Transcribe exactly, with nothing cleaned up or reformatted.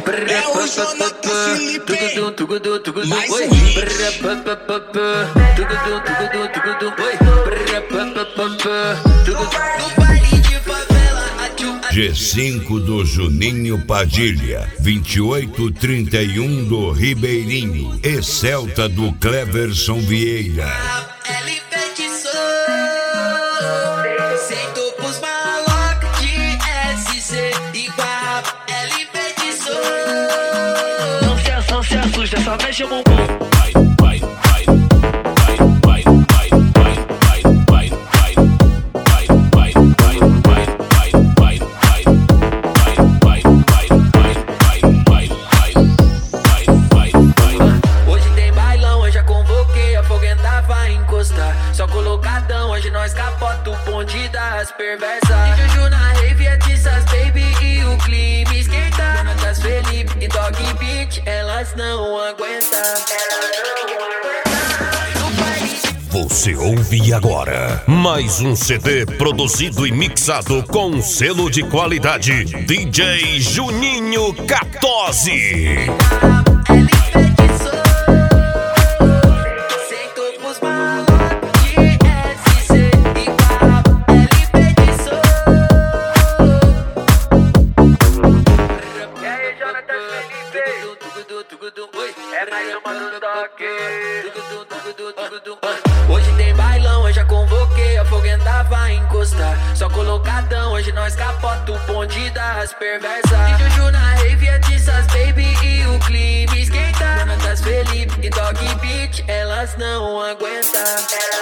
É o Jonathan Felipe. Mais um G cinco do Juninho Padilha, vinte e oito trinta e um do Ribeirinho e Celta do Cleverson Vieira. Só mexe o bumbum. Hoje tem bailão, hoje já convoquei, a foguenta vai encostar. Só colocadão, hoje nós capota o bonde das perversas. E Juju na rave, é Tissas Baby e o clima esquenta. Donatas Felipe e Dog Beat, elas não aguentam. Elas não aguentam. Você ouve agora mais um C D produzido e mixado com selo de qualidade D J Juninho quatorze. É mais uma do toque. Hoje tem bailão, hoje já convoquei, a foguenta vai encostar. Só colocadão, hoje nós capota o bonde das perversas. E Juju na rave, é Tissas Baby e o clima esquenta. Donatas Felipe e Dog Beat, elas não aguentam.